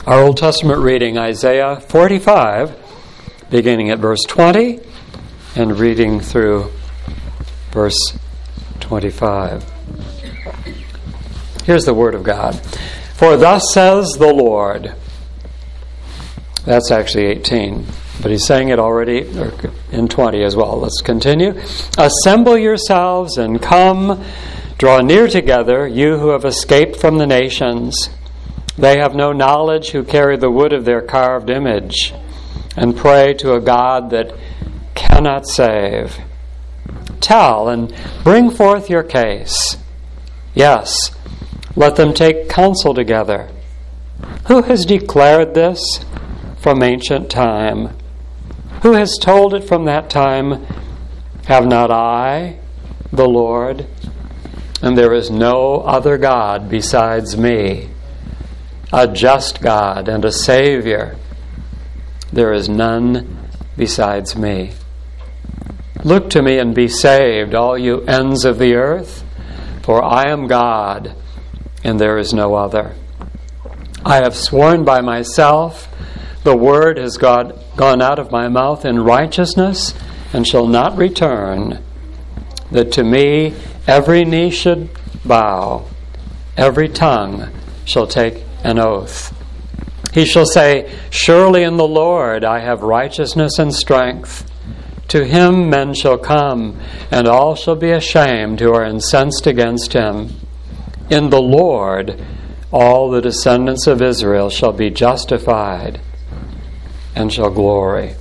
Our Old Testament reading, Isaiah 45, beginning at verse 20 and reading through verse 25. Here's the word of God. For thus says the Lord. That's actually 18, but he's saying it already in 20 as well. Let's continue. Assemble yourselves and come, draw near together, you who have escaped from the nations. They have no knowledge who carry the wood of their carved image and pray to a God that cannot save. Tell and bring forth your case. Yes, let them take counsel together. Who has declared this from ancient time? Who has told it from that time? Have not I, the Lord? And there is no other God besides me, a just God and a Savior. There is none besides me. Look to me and be saved, all you ends of the earth, for I am God, and there is no other. I have sworn by myself, the word has gone out of my mouth in righteousness, and shall not return, that to me every knee should bow, every tongue shall take an oath. He shall say, surely in the Lord I have righteousness and strength. To him men shall come, and all shall be ashamed who are incensed against him. In the Lord all the descendants of Israel shall be justified and shall glory.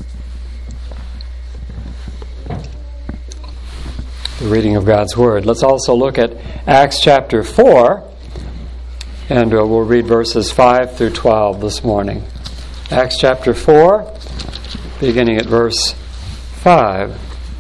The reading of God's Word. Let's also look at Acts chapter 4, and we'll read verses 5 through 12 this morning. Acts chapter 4, beginning at verse 5.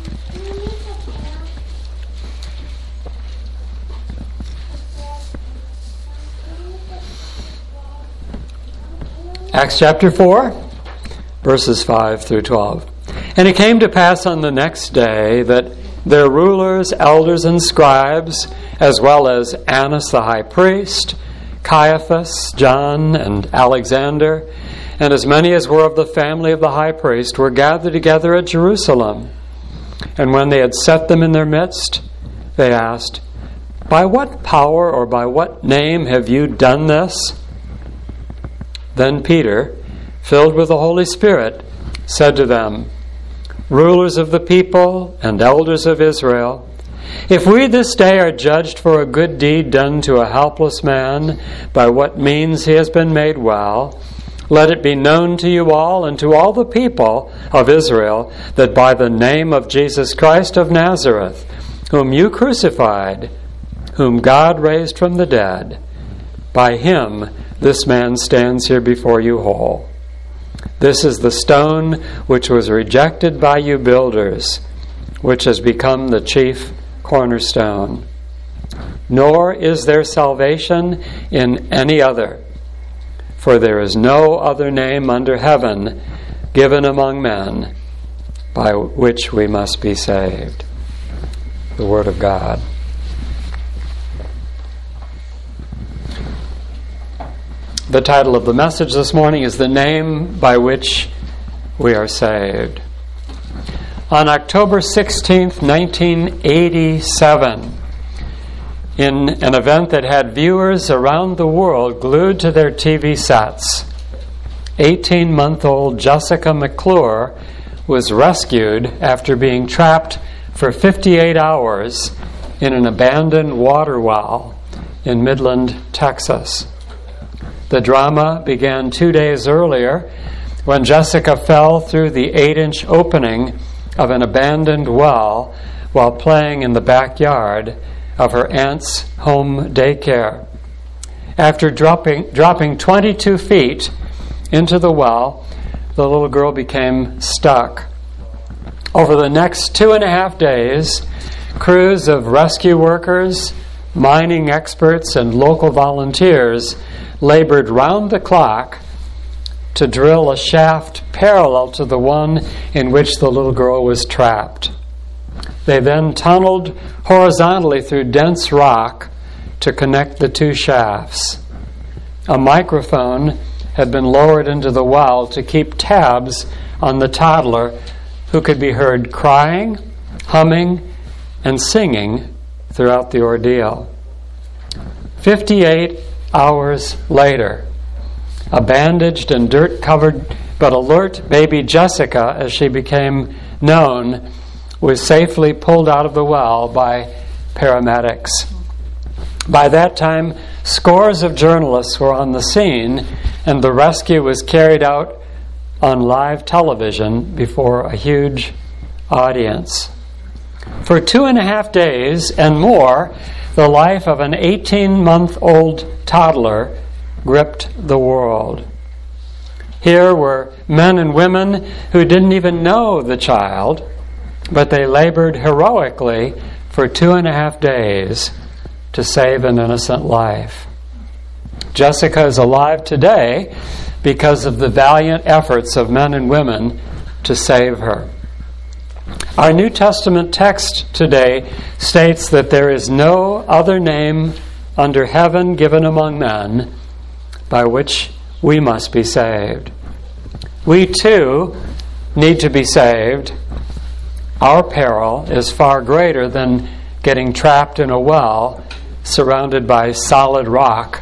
Acts chapter 4, verses 5 through 12. And it came to pass on the next day that their rulers, elders, and scribes, as well as Annas the high priest, Caiaphas, John, and Alexander, and as many as were of the family of the high priest, were gathered together at Jerusalem. And when they had set them in their midst, they asked, by what power or by what name have you done this? Then Peter, filled with the Holy Spirit, said to them, rulers of the people and elders of Israel, if we this day are judged for a good deed done to a helpless man, by what means he has been made well, let it be known to you all and to all the people of Israel that by the name of Jesus Christ of Nazareth, whom you crucified, whom God raised from the dead, by him this man stands here before you whole. This is the stone which was rejected by you builders, which has become the chief cornerstone. Nor is there salvation in any other, for there is no other name under heaven given among men by which we must be saved. The Word of God. The title of the message this morning is The Name by Which We Are Saved. On October 16th, 1987, in an event that had viewers around the world glued to their TV sets, 18-month-old Jessica McClure was rescued after being trapped for 58 hours in an abandoned water well in Midland, Texas. The drama began 2 days earlier when Jessica fell through the 8-inch opening of an abandoned well while playing in the backyard of her aunt's home daycare. After dropping 22 feet into the well, the little girl became stuck. Over the next 2.5 days, crews of rescue workers, mining experts, and local volunteers labored round the clock to drill a shaft parallel to the one in which the little girl was trapped. They then tunneled horizontally through dense rock to connect the two shafts. A microphone had been lowered into the well to keep tabs on the toddler, who could be heard crying, humming, and singing throughout the ordeal. 58 hours later, a bandaged and dirt-covered but alert baby Jessica, as she became known, was safely pulled out of the well by paramedics. By that time, scores of journalists were on the scene, and the rescue was carried out on live television before a huge audience. For 2.5 days and more, the life of an 18-month-old toddler gripped the world. Here were men and women who didn't even know the child, but they labored heroically for 2.5 days to save an innocent life. Jessica is alive today because of the valiant efforts of men and women to save her. Our New Testament text today states that there is no other name under heaven given among men by which we must be saved. We too need to be saved. Our peril is far greater than getting trapped in a well surrounded by solid rock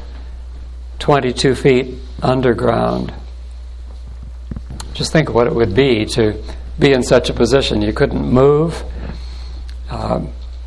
22 feet underground. Just think of what it would be to be in such a position. You couldn't move. Matter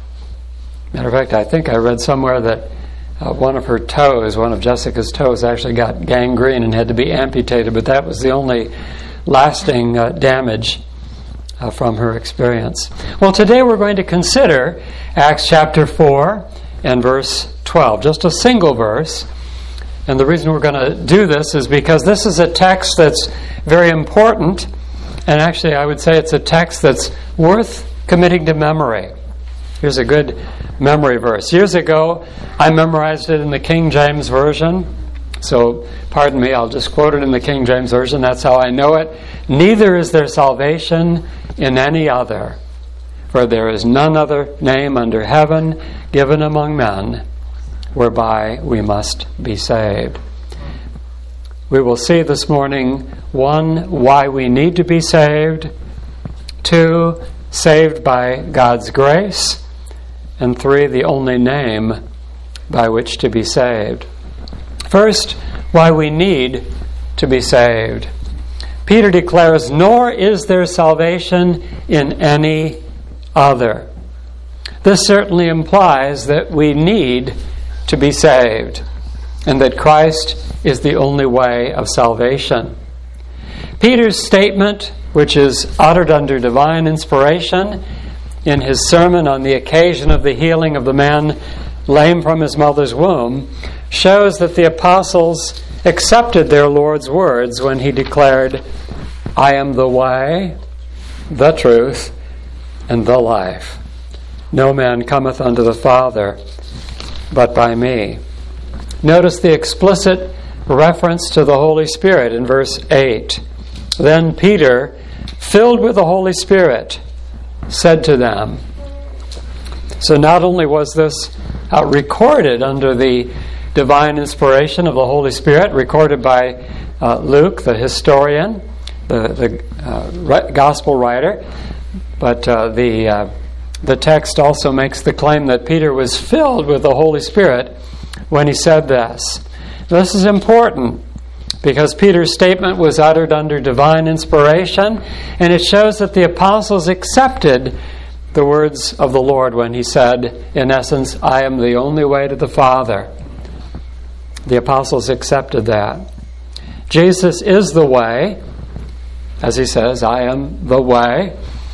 of fact, I think I read somewhere that one of Jessica's toes actually got gangrene and had to be amputated, but that was the only lasting damage from her experience. Well, today we're going to consider Acts chapter 4 and verse 12, just a single verse. And the reason we're going to do this is because this is a text that's very important, and actually I would say it's a text that's worth committing to memory. Here's a good memory verse. Years ago, I memorized it in the King James Version. So, pardon me, I'll just quote it in the King James Version. That's how I know it. Neither is there salvation in any other, for there is none other name under heaven given among men whereby we must be saved. We will see this morning, 1, why we need to be saved, 2, saved by God's grace, and 3, the only name by which to be saved. First, why we need to be saved. Peter declares, "Nor is there salvation in any other." This certainly implies that we need to be saved, and that Christ is the only way of salvation. Peter's statement, which is uttered under divine inspiration in his sermon on the occasion of the healing of the man lame from his mother's womb, shows that the apostles accepted their Lord's words when he declared, "I am the way, the truth, and the life. No man cometh unto the Father but by me." Notice the explicit reference to the Holy Spirit in verse 8. Then Peter, filled with the Holy Spirit, said to them. So not only was this recorded under the divine inspiration of the Holy Spirit, recorded by Luke, the historian, the gospel writer, but the text also makes the claim that Peter was filled with the Holy Spirit when he said this. This is important because Peter's statement was uttered under divine inspiration, and it shows that the apostles accepted the words of the Lord when he said, in essence, "I am the only way to the Father." The apostles accepted that. Jesus is the way, as he says, "I am the way."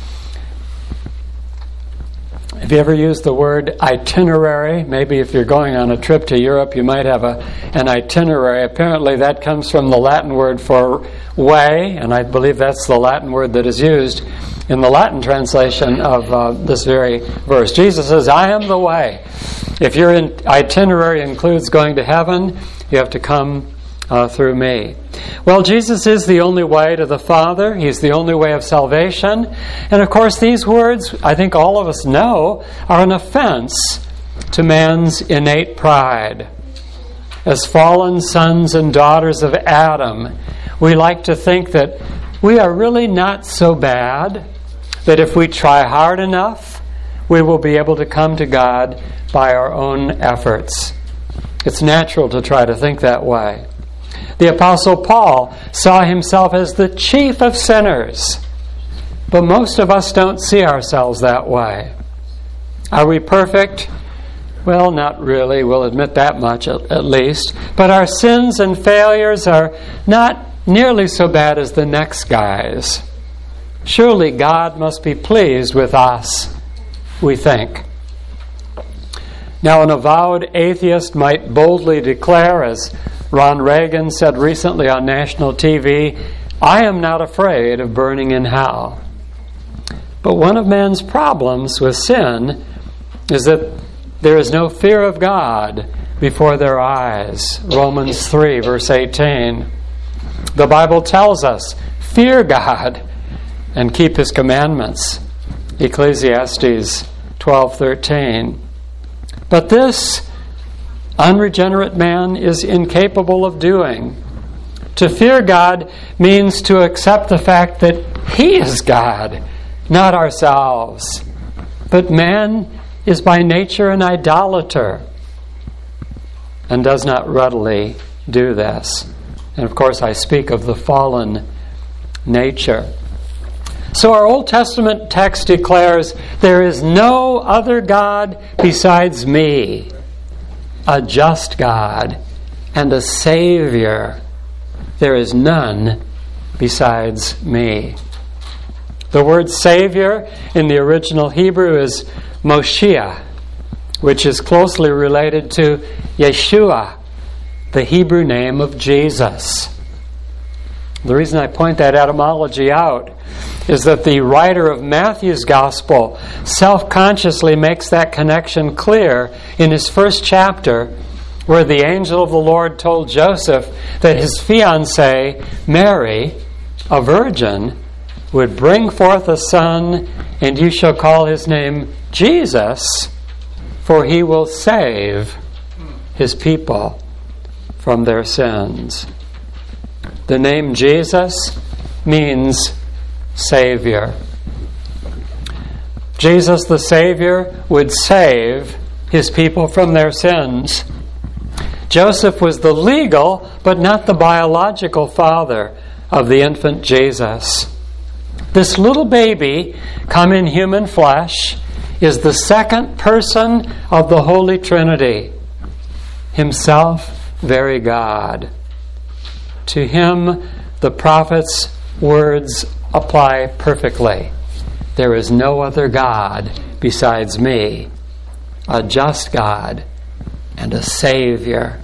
Have you ever used the word itinerary? Maybe if you're going on a trip to Europe, you might have an itinerary. Apparently that comes from the Latin word for way, and I believe that's the Latin word that is used in the Latin translation of this very verse. Jesus says, "I am the way." If your itinerary includes going to heaven, you have to come through me. Well, Jesus is the only way to the Father. He's the only way of salvation. And of course, these words, I think all of us know, are an offense to man's innate pride. as fallen sons and daughters of Adam, we like to think that we are really not so bad, that if we try hard enough, we will be able to come to God by our own efforts. It's natural to try to think that way. The Apostle Paul saw himself as the chief of sinners, but most of us don't see ourselves that way. Are we perfect? Well, not really. We'll admit that much at least. But our sins and failures are not nearly so bad as the next guy's. Surely God must be pleased with us, we think. Now, an avowed atheist might boldly declare, as Ron Reagan said recently on national TV, "I am not afraid of burning in hell." But one of man's problems with sin is that there is no fear of God before their eyes. Romans 3, verse 18. The Bible tells us, fear God and keep His commandments. Ecclesiastes 12:13. But this unregenerate man is incapable of doing. To fear God means to accept the fact that He is God, not ourselves. But man is by nature an idolater and does not readily do this. And of course, I speak of the fallen nature. So our Old Testament text declares, there is no other God besides me, a just God and a Savior. There is none besides me. The word Savior in the original Hebrew is Moshiach, which is closely related to Yeshua, the Hebrew name of Jesus. The reason I point that etymology out is that the writer of Matthew's Gospel self-consciously makes that connection clear in his first chapter, where the angel of the Lord told Joseph that his fiancée, Mary, a virgin, would bring forth a son, and you shall call his name Jesus, for he will save his people from their sins. The name Jesus means Savior. Jesus the Savior would save his people from their sins. Joseph was the legal but not the biological father of the infant Jesus. This little baby, come in human flesh, is the second person of the Holy Trinity, Himself very God. To Him, the prophet's words apply perfectly. There is no other God besides me, a just God and a Savior.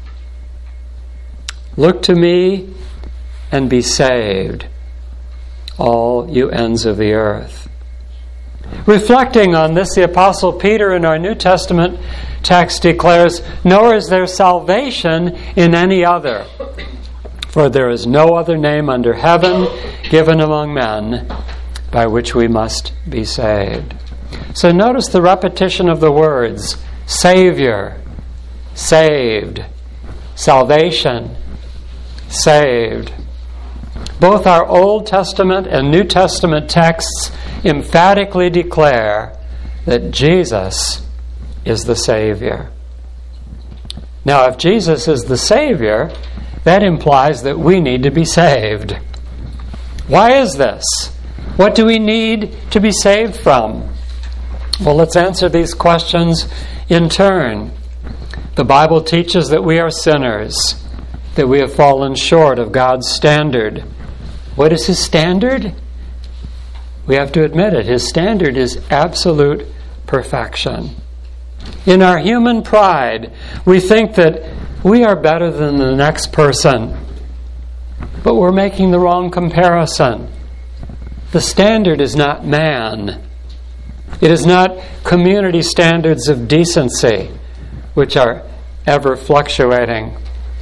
Look to me and be saved, all you ends of the earth. Reflecting on this, the Apostle Peter in our New Testament text declares, nor is there salvation in any other, for there is no other name under heaven given among men by which we must be saved. So notice the repetition of the words, Savior, saved, salvation, saved. Both our Old Testament and New Testament texts emphatically declare that Jesus is the Savior. Now, if Jesus is the Savior, that implies that we need to be saved. Why is this? What do we need to be saved from? Well, let's answer these questions in turn. The Bible teaches that we are sinners, that we have fallen short of God's standard. What is His standard? We have to admit it. His standard is absolute perfection. In our human pride, we think that we are better than the next person, but we're making the wrong comparison. The standard is not man. It is not community standards of decency, which are ever fluctuating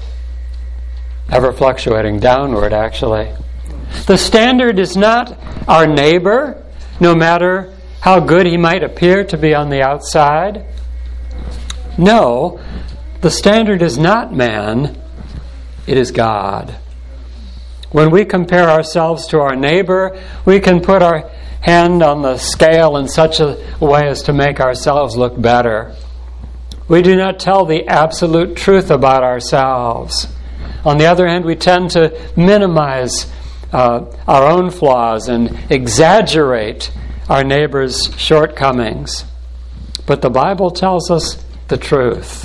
downward, actually. The standard is not our neighbor, no matter how good he might appear to be on the outside. No, The standard is not man, it is God. When we compare ourselves to our neighbor, we can put our hand on the scale in such a way as to make ourselves look better. We do not tell the absolute truth about ourselves. On the other hand, we tend to minimize our own flaws and exaggerate our neighbor's shortcomings. But the Bible tells us the truth.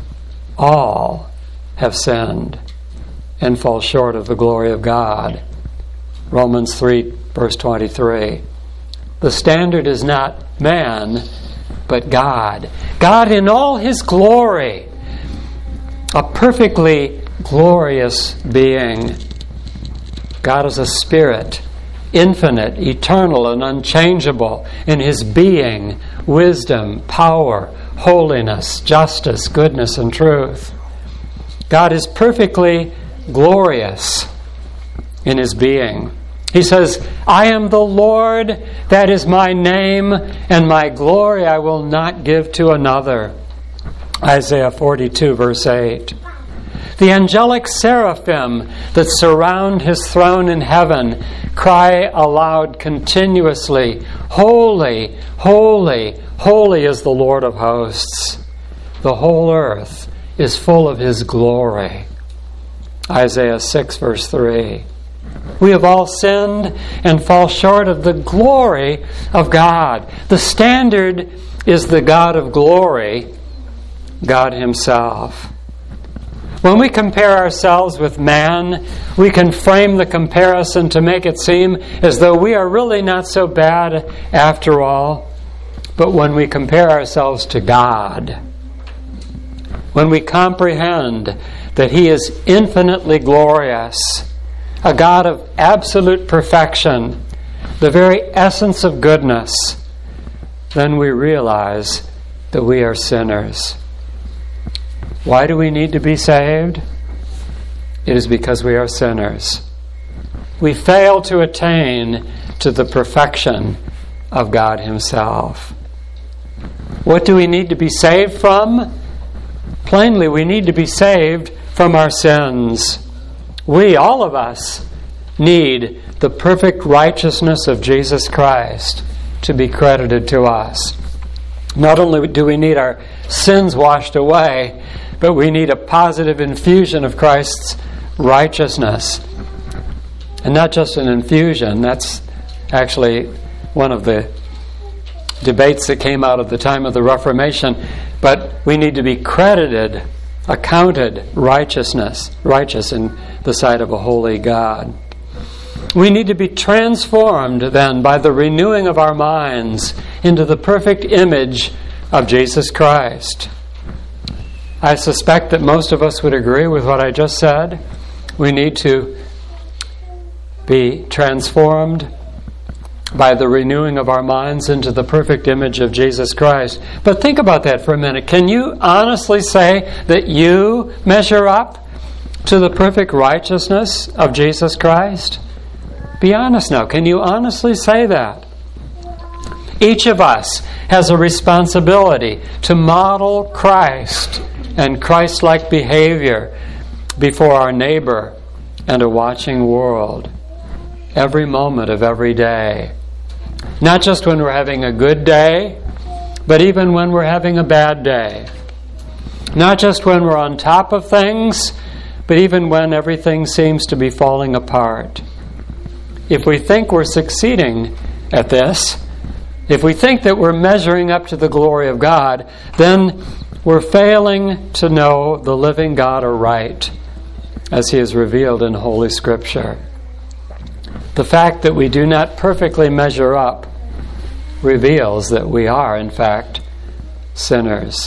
All have sinned and fall short of the glory of God. Romans 3, verse 23. The standard is not man, but God. God in all His glory. A perfectly glorious being. God is a spirit, infinite, eternal, and unchangeable in His being, wisdom, power, holiness, justice, goodness, and truth. God is perfectly glorious in His being. He says, I am the Lord, that is my name, and my glory I will not give to another. Isaiah 42, verse 8. The angelic seraphim that surround His throne in heaven cry aloud continuously, Holy, holy, holy is the Lord of hosts. The whole earth is full of His glory. Isaiah 6, verse 3. We have all sinned and fall short of the glory of God. The standard is the God of glory, God Himself. When we compare ourselves with man, we can frame the comparison to make it seem as though we are really not so bad after all. But when we compare ourselves to God, when we comprehend that He is infinitely glorious, a God of absolute perfection, the very essence of goodness, then we realize that we are sinners. Why do we need to be saved? It is because we are sinners. We fail to attain to the perfection of God Himself. What do we need to be saved from? Plainly, we need to be saved from our sins. We, all of us, need the perfect righteousness of Jesus Christ to be credited to us. Not only do we need our sins washed away, but we need a positive infusion of Christ's righteousness. And not just an infusion, that's actually one of the debates that came out of the time of the Reformation, but we need to be credited, accounted righteous in the sight of a holy God. We need to be transformed then by the renewing of our minds into the perfect image of Jesus Christ. I suspect that most of us would agree with what I just said. We need to be transformed by the renewing of our minds into the perfect image of Jesus Christ. But think about that for a minute. Can you honestly say that you measure up to the perfect righteousness of Jesus Christ? Be honest now. Can you honestly say that? Each of us has a responsibility to model Christ and Christ-like behavior before our neighbor and a watching world every moment of every day. Not just when we're having a good day, but even when we're having a bad day. Not just when we're on top of things, but even when everything seems to be falling apart. If we think we're succeeding at this, if we think that we're measuring up to the glory of God, then we're failing to know the living God aright, as He is revealed in Holy Scripture. The fact that we do not perfectly measure up reveals that we are, in fact, sinners.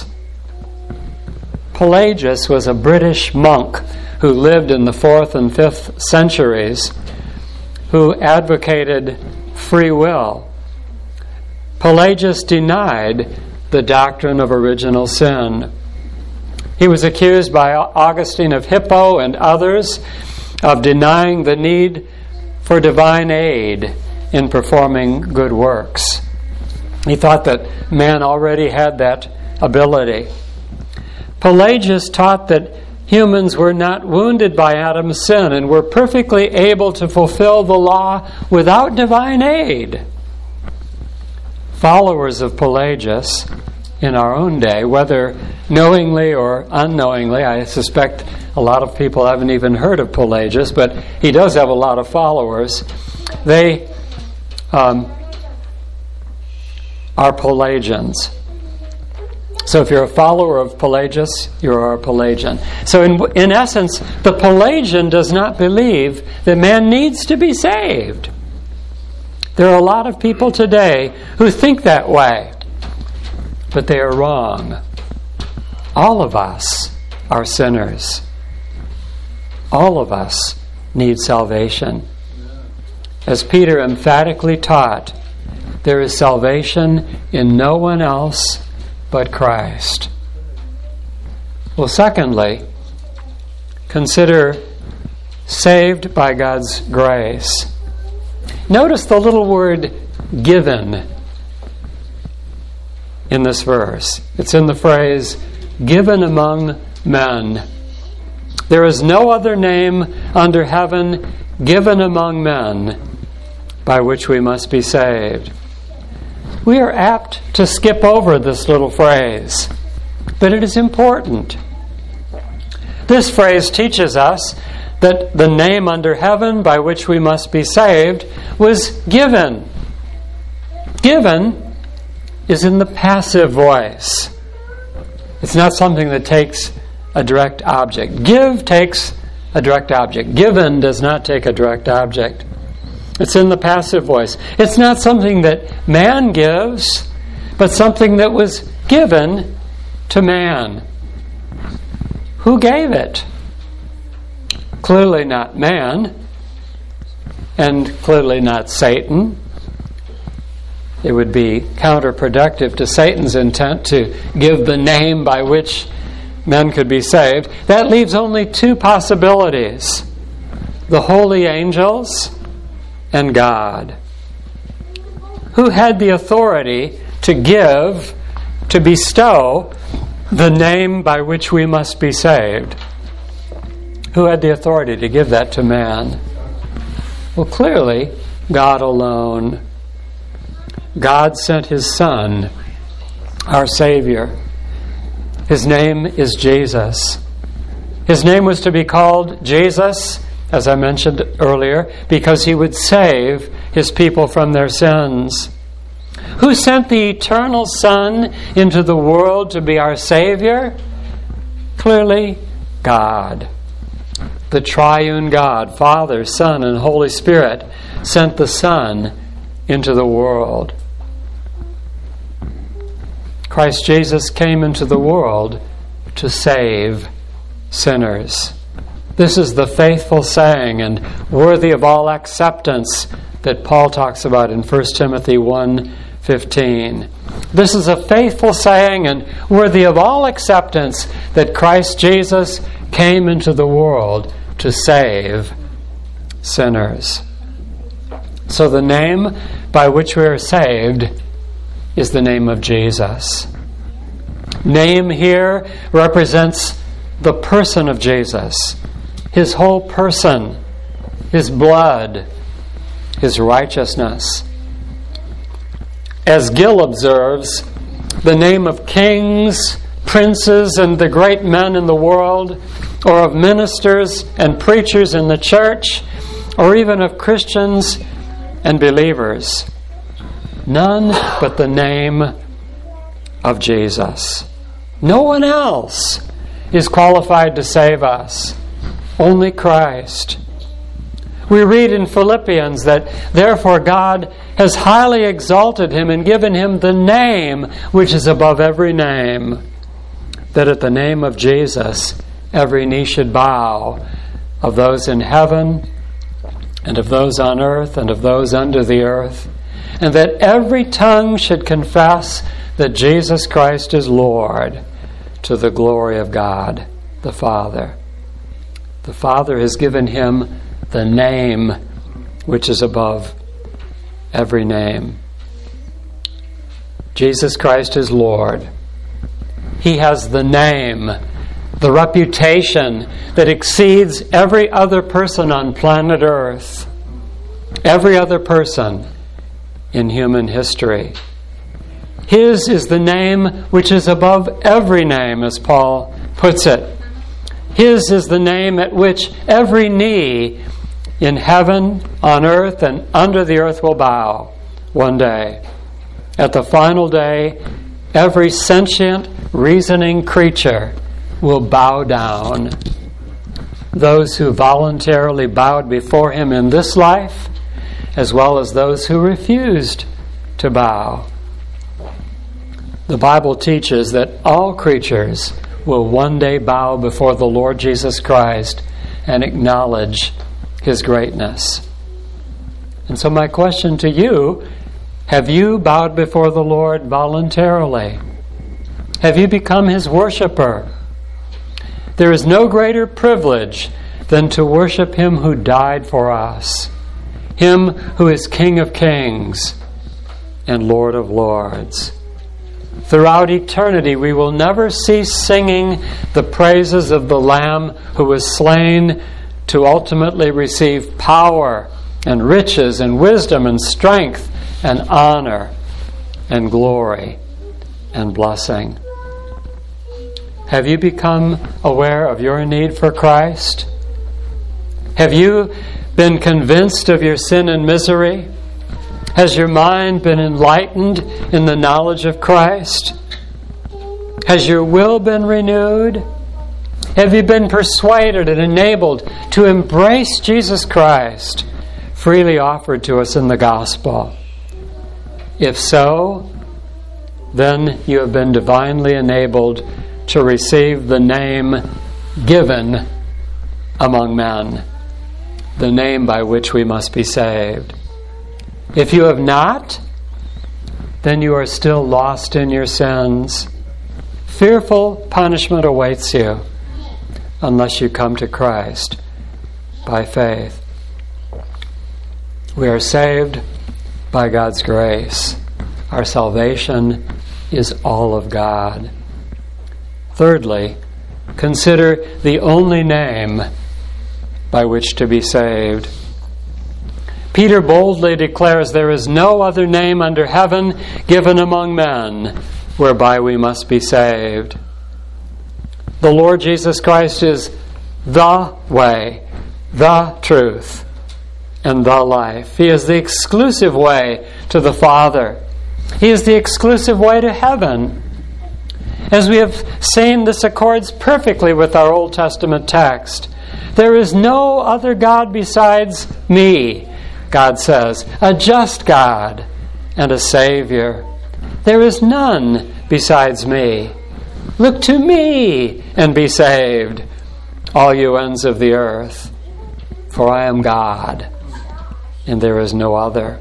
Pelagius was a British monk who lived in the 4th and 5th centuries, who advocated free will. Pelagius denied the doctrine of original sin. He was accused by Augustine of Hippo and others of denying the need for divine aid in performing good works. He thought that man already had that ability. Pelagius taught that humans were not wounded by Adam's sin and were perfectly able to fulfill the law without divine aid. Followers of Pelagius in our own day, whether knowingly or unknowingly, I suspect a lot of people haven't even heard of Pelagius, but he does have a lot of followers. They are Pelagians. So if you're a follower of Pelagius, you're a Pelagian. So in essence, the Pelagian does not believe that man needs to be saved. There are a lot of people today who think that way, but they are wrong. All of us are sinners. All of us need salvation. As Peter emphatically taught, there is salvation in no one else but Christ. Well, secondly, consider saved by God's grace. Notice the little word given in this verse. It's in the phrase, given among men. There is no other name under heaven given among men by which we must be saved. We are apt to skip over this little phrase, but it is important. This phrase teaches us that the name under heaven by which we must be saved was given. Given is in the passive voice. It's not something that takes a direct object. Give takes a direct object. Given does not take a direct object. It's in the passive voice. It's not something that man gives, but something that was given to man. Who gave it? Clearly not man, and clearly not Satan. It would be counterproductive to Satan's intent to give the name by which men could be saved. That leaves only two possibilities: the holy angels and God. Who had the authority to give, to bestow the name by which we must be saved? Who had the authority to give that to man? Well, clearly, God alone. God sent His Son, our Savior. His name is Jesus. His name was to be called Jesus, as I mentioned earlier, because He would save His people from their sins. Who sent the eternal Son into the world to be our Savior? Clearly, God. The triune God, Father, Son, and Holy Spirit, sent the Son into the world. Christ Jesus came into the world to save sinners. This is the faithful saying and worthy of all acceptance that Paul talks about in 1 Timothy 1:15. This is a faithful saying and worthy of all acceptance that Christ Jesus came into the world to save sinners. So the name by which we are saved is the name of Jesus. Name here represents the person of Jesus. His whole person, His blood, His righteousness. As Gill observes, the name of kings, princes, and the great men in the world, or of ministers and preachers in the church, or even of Christians and believers. None but the name of Jesus. No one else is qualified to save us. Only Christ. We read in Philippians that therefore God has highly exalted Him and given Him the name which is above every name, that at the name of Jesus every knee should bow, of those in heaven and of those on earth and of those under the earth, and that every tongue should confess that Jesus Christ is Lord, to the glory of God the Father. The Father has given Him the name which is above every name. Jesus Christ is Lord. He has the name the reputation that exceeds every other person on planet Earth, every other person in human history. His is the name which is above every name, as Paul puts it. His is the name at which every knee in heaven, on earth, and under the earth will bow one day. At the final day, every sentient, reasoning creature will bow down. Those who voluntarily bowed before him in this life, as well as those who refused to bow. The Bible teaches that all creatures will one day bow before the Lord Jesus Christ and acknowledge his greatness. And so my question to you, have you bowed before the Lord voluntarily? Have you become his worshiper? There is no greater privilege than to worship him who died for us, him who is King of Kings and Lord of Lords. Throughout eternity, we will never cease singing the praises of the Lamb who was slain to ultimately receive power and riches and wisdom and strength and honor and glory and blessing. Have you become aware of your need for Christ? Have you been convinced of your sin and misery? Has your mind been enlightened in the knowledge of Christ? Has your will been renewed? Have you been persuaded and enabled to embrace Jesus Christ, freely offered to us in the gospel? If so, then you have been divinely enabled to receive the name given among men, the name by which we must be saved. If you have not, then you are still lost in your sins. Fearful punishment awaits you unless you come to Christ by faith. We are saved by God's grace. Our salvation is all of God. Thirdly, consider the only name by which to be saved. Peter boldly declares there is no other name under heaven given among men whereby we must be saved. The Lord Jesus Christ is the way, the truth, and the life. He is the exclusive way to the Father. He is the exclusive way to heaven. As we have seen, this accords perfectly with our Old Testament text. There is no other God besides me, God says, a just God and a Savior. There is none besides me. Look to me and be saved, all you ends of the earth. For I am God, and there is no other.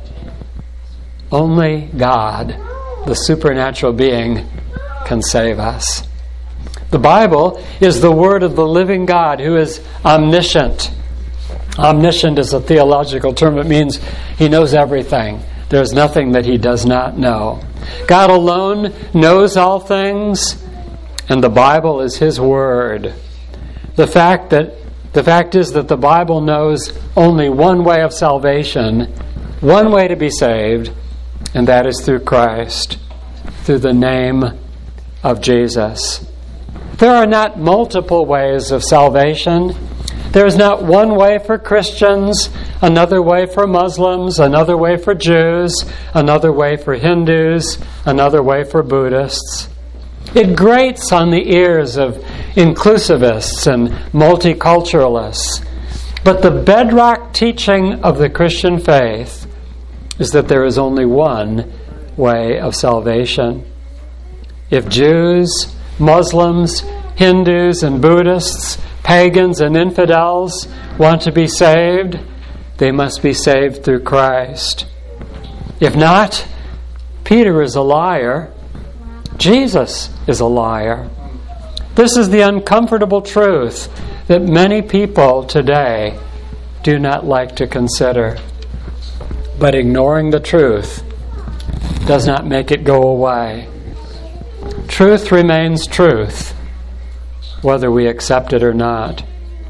Only God, the supernatural being, can save us. The Bible is the Word of the living God who is omniscient. Omniscient is a theological term. It means He knows everything. There's nothing that He does not know. God alone knows all things, and the Bible is His Word. The fact is that the Bible knows only one way of salvation, one way to be saved, and that is through Christ, through the name of Jesus. There are not multiple ways of salvation. There is not one way for Christians, another way for Muslims, another way for Jews, another way for Hindus, another way for Buddhists. It grates on the ears of inclusivists and multiculturalists. But the bedrock teaching of the Christian faith is that there is only one way of salvation. If Jews, Muslims, Hindus, and Buddhists, pagans and infidels want to be saved, they must be saved through Christ. If not, Peter is a liar. Jesus is a liar. This is the uncomfortable truth that many people today do not like to consider. But ignoring the truth does not make it go away. Truth remains truth. whether we accept it or not.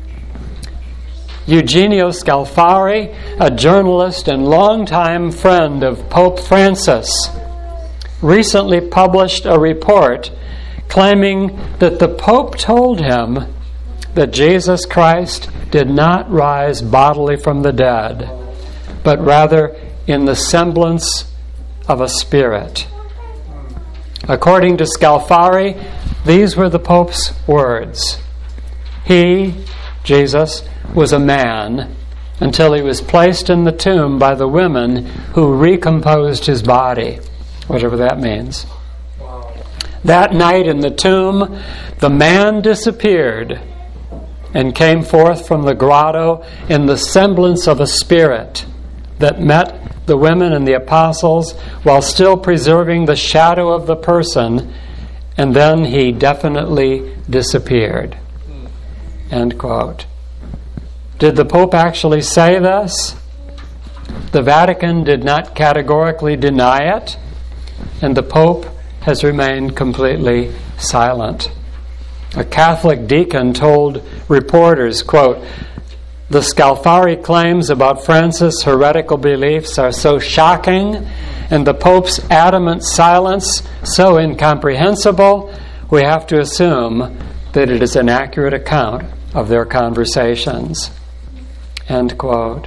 Eugenio Scalfari, a journalist and longtime friend of Pope Francis, recently published a report claiming that the Pope told him that Jesus Christ did not rise bodily from the dead, but rather in the semblance of a spirit. According to Scalfari, these were the Pope's words. He, Jesus, was a man until he was placed in the tomb by the women who recomposed his body, whatever that means. Wow. That night in the tomb, the man disappeared and came forth from the grotto in the semblance of a spirit that met the women and the apostles while still preserving the shadow of the person, and then he definitely disappeared. End quote. Did the Pope actually say this? The Vatican did not categorically deny it, and the Pope has remained completely silent. A Catholic deacon told reporters, quote, "The Scalfari claims about Francis' heretical beliefs are so shocking, and the Pope's adamant silence so incomprehensible, we have to assume that it is an accurate account of their conversations." End quote.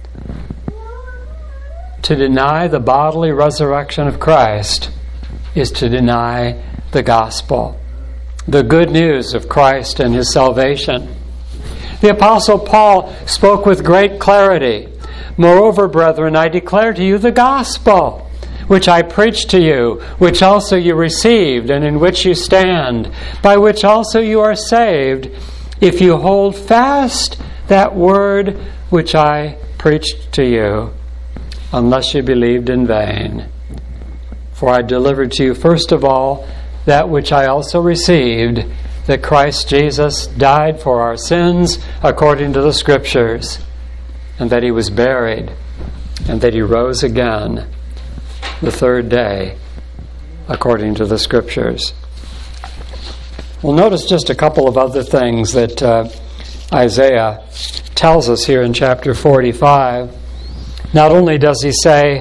To deny the bodily resurrection of Christ is to deny the gospel, the good news of Christ and his salvation. The Apostle Paul spoke with great clarity. "Moreover, brethren, I declare to you the gospel, which I preached to you, which also you received, and in which you stand, by which also you are saved, if you hold fast that word which I preached to you, unless you believed in vain. For I delivered to you first of all that which I also received, that Christ Jesus died for our sins according to the Scriptures, and that he was buried, and that he rose again the third day according to the Scriptures." We'll notice just a couple of other things that Isaiah tells us here in chapter 45. Not only does he say,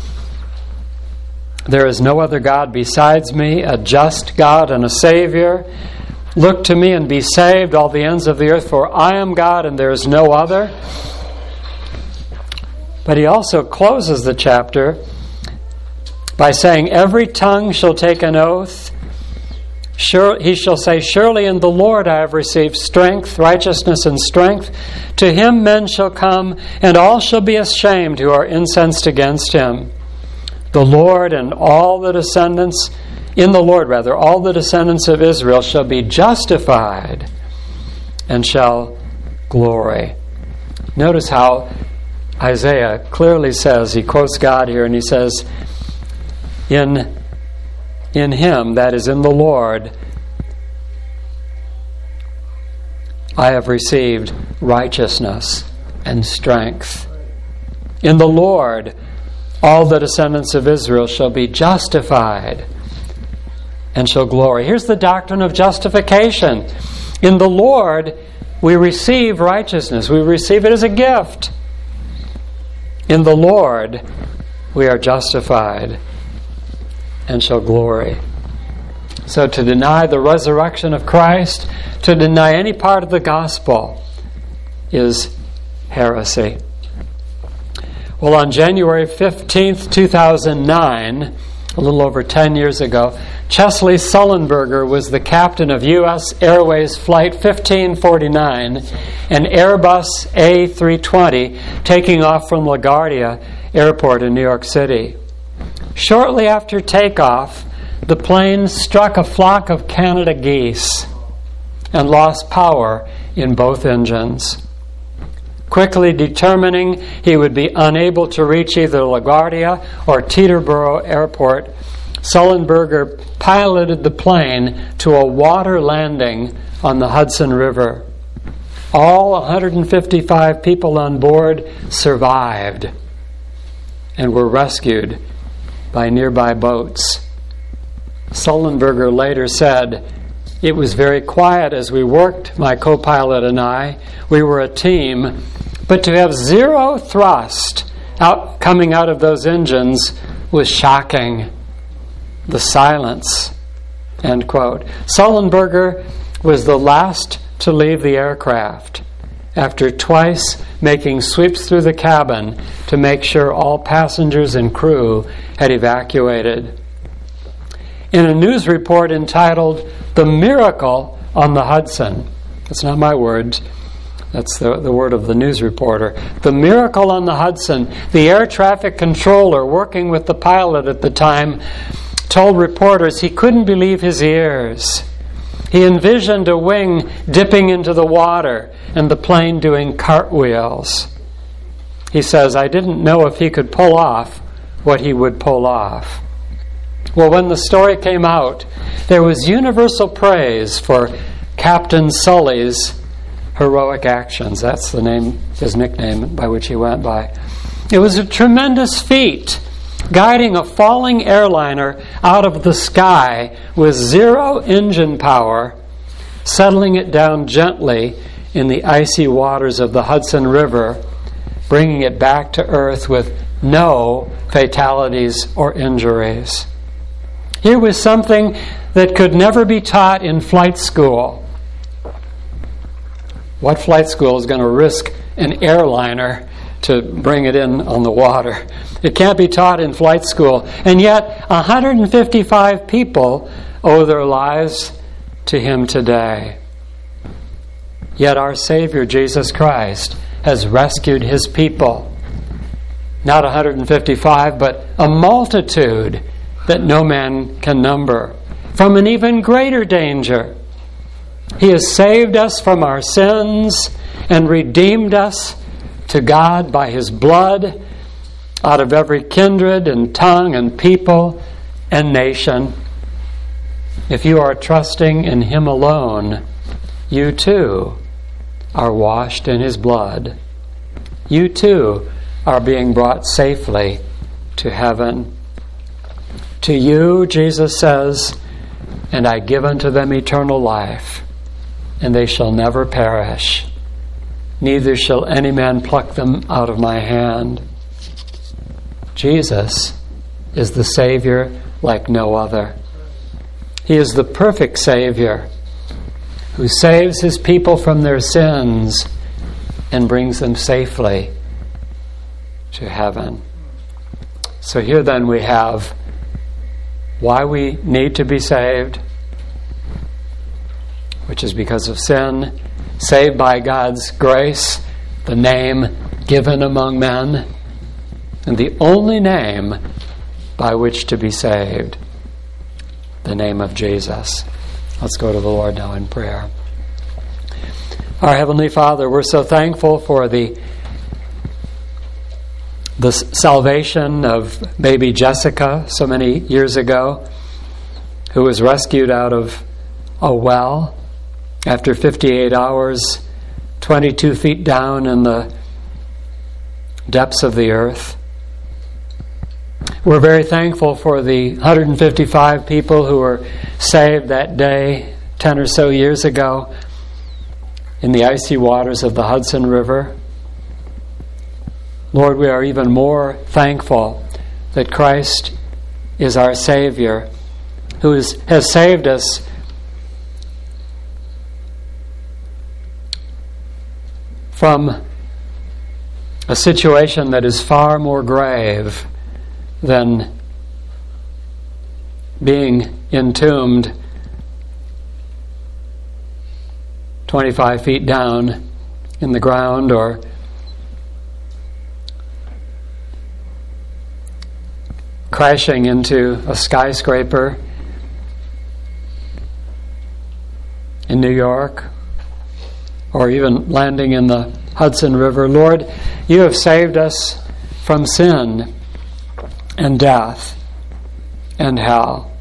"There is no other God besides me, a just God and a Savior. Look to me and be saved, all the ends of the earth, for I am God and there is no other." But he also closes the chapter by saying, "Every tongue shall take an oath. He shall say, surely in the Lord I have received strength, righteousness, and strength. To him men shall come, and all shall be ashamed who are incensed against him. The Lord and all the descendants, in the Lord rather, all the descendants of Israel shall be justified and shall glory." Notice how Isaiah clearly says, he quotes God here, and he says, in him, that is in the Lord, I have received righteousness and strength. In the Lord, all the descendants of Israel shall be justified and shall glory. Here's the doctrine of justification. In the Lord, we receive righteousness. We receive it as a gift. In the Lord, we are justified and shall glory. So to deny the resurrection of Christ, to deny any part of the gospel, is heresy. Well, on January 15th, 2009, a little over 10 years ago, Chesley Sullenberger was the captain of U.S. Airways Flight 1549, an Airbus A320 taking off from LaGuardia Airport in New York City. Shortly after takeoff, the plane struck a flock of Canada geese and lost power in both engines. Quickly determining he would be unable to reach either LaGuardia or Teterboro Airport, Sullenberger piloted the plane to a water landing on the Hudson River. All 155 people on board survived and were rescued by nearby boats. Sullenberger later said, It was very quiet as we worked, my co-pilot and I. We were a team. But to have zero thrust coming out of those engines was shocking. The silence." End quote. Sullenberger was the last to leave the aircraft after twice making sweeps through the cabin to make sure all passengers and crew had evacuated. In a news report entitled "The Miracle on the Hudson," that's not my words, that's the word of the news reporter. "The Miracle on the Hudson," the air traffic controller working with the pilot at the time told reporters he couldn't believe his ears. He envisioned a wing dipping into the water and the plane doing cartwheels. He says, "I didn't know if he could pull off what he would pull off." Well, when the story came out, there was universal praise for Captain Sully's heroic actions. That's the name, his nickname by which he went by. It was a tremendous feat, guiding a falling airliner out of the sky with zero engine power, settling it down gently in the icy waters of the Hudson River, bringing it back to earth with no fatalities or injuries. Here was something that could never be taught in flight school. What flight school is going to risk an airliner to bring it in on the water? It can't be taught in flight school. And yet, 155 people owe their lives to him today. Yet our Savior, Jesus Christ, has rescued his people. Not 155, but a multitude that no man can number, from an even greater danger. He has saved us from our sins and redeemed us to God by his blood out of every kindred and tongue and people and nation. If you are trusting in him alone, you too are washed in his blood. You too are being brought safely to heaven. To you, Jesus says, "And I give unto them eternal life, and they shall never perish, neither shall any man pluck them out of my hand." Jesus is the Savior like no other. He is the perfect Savior who saves his people from their sins and brings them safely to heaven. So here then we have why we need to be saved, which is because of sin, saved by God's grace, the name given among men, and the only name by which to be saved, the name of Jesus. Let's go to the Lord now in prayer. Our Heavenly Father, we're so thankful for the salvation of baby Jessica so many years ago, who was rescued out of a well after 58 hours, 22 feet down in the depths of the earth. We're very thankful for the 155 people who were saved that day 10 or so years ago in the icy waters of the Hudson River. Lord, we are even more thankful that Christ is our Savior, who has saved us from a situation that is far more grave than being entombed 25 feet down in the ground, or crashing into a skyscraper in New York, or even landing in the Hudson River. Lord, you have saved us from sin and death and hell.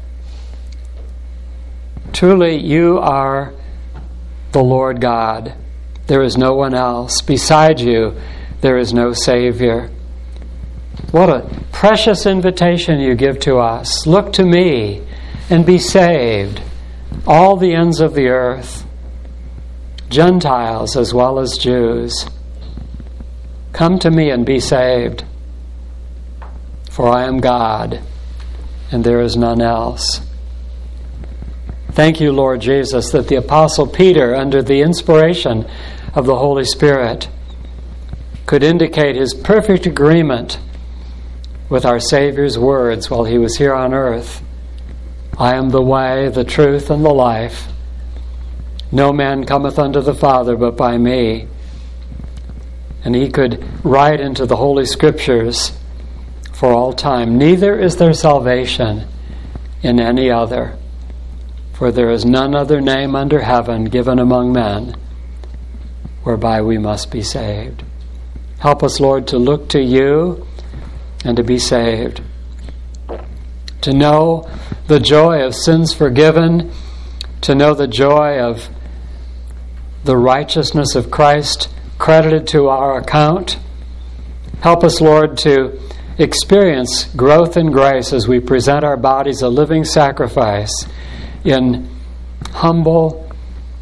Truly, you are the Lord God. There is no one else. Beside you, there is no Savior. What a precious invitation you give to us. Look to me and be saved, all the ends of the earth, Gentiles as well as Jews. Come to me and be saved, for I am God, and there is none else. Thank you, Lord Jesus, that the Apostle Peter, under the inspiration of the Holy Spirit, could indicate his perfect agreement with our Savior's words while he was here on earth. I am the way, the truth, and the life. No man cometh unto the Father but by me. And he could write into the Holy Scriptures for all time, neither is there salvation in any other, for there is none other name under heaven given among men whereby we must be saved. Help us, Lord, to look to you and to be saved, to know the joy of sins forgiven, to know the joy of the righteousness of Christ credited to our account. Help us, Lord, to experience growth in grace as we present our bodies a living sacrifice in humble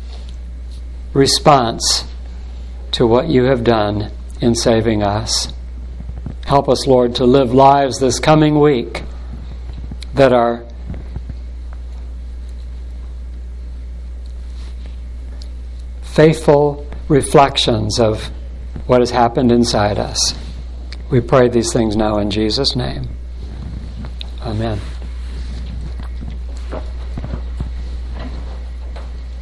response to what you have done in saving us. Help us, Lord, to live lives this coming week that are faithful reflections of what has happened inside us. We pray these things now in Jesus' name. Amen.